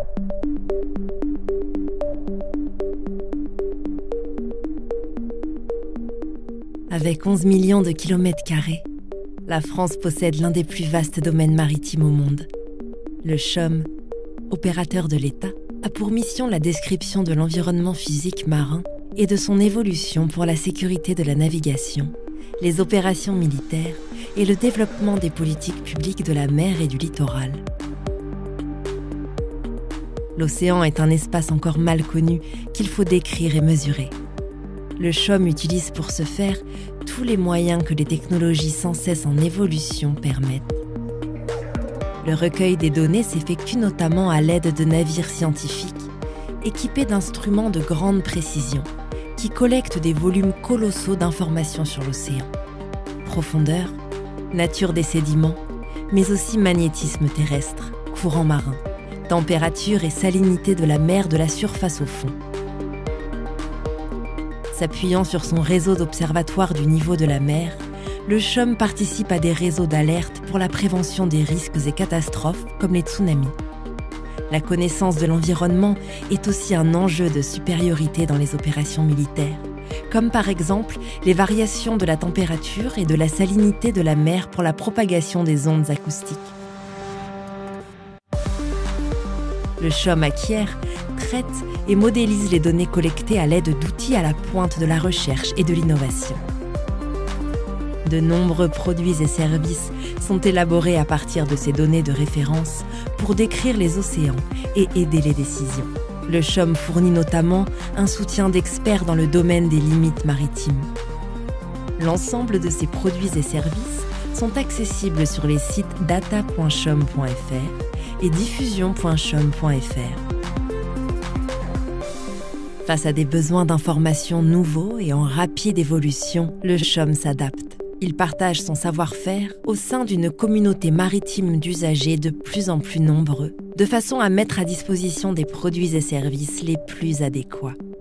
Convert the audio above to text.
Avec 11 millions de kilomètres carrés, la France possède l'un des plus vastes domaines maritimes au monde. Le CHUM, opérateur de l'État, a pour mission la description de l'environnement physique marin et de son évolution pour la sécurité de la navigation, les opérations militaires et le développement des politiques publiques de la mer et du littoral. L'océan est un espace encore mal connu qu'il faut décrire et mesurer. Le CHUM utilise pour ce faire tous les moyens que les technologies sans cesse en évolution permettent. Le recueil des données s'effectue notamment à l'aide de navires scientifiques équipés d'instruments de grande précision qui collectent des volumes colossaux d'informations sur l'océan. Profondeur, nature des sédiments, mais aussi magnétisme terrestre, courant marin, température et salinité de la mer de la surface au fond. S'appuyant sur son réseau d'observatoires du niveau de la mer, le CHUM participe à des réseaux d'alerte pour la prévention des risques et catastrophes comme les tsunamis. La connaissance de l'environnement est aussi un enjeu de supériorité dans les opérations militaires, comme par exemple les variations de la température et de la salinité de la mer pour la propagation des ondes acoustiques. Le CHUM acquiert, traite et modélise les données collectées à l'aide d'outils à la pointe de la recherche et de l'innovation. De nombreux produits et services sont élaborés à partir de ces données de référence pour décrire les océans et aider les décisions. Le CHUM fournit notamment un soutien d'experts dans le domaine des limites maritimes. L'ensemble de ces produits et services sont accessibles sur les sites data.chum.fr et diffusion.chum.fr. Face à des besoins d'information nouveaux et en rapide évolution, le CHUM s'adapte. Il partage son savoir-faire au sein d'une communauté maritime d'usagers de plus en plus nombreux, de façon à mettre à disposition des produits et services les plus adéquats.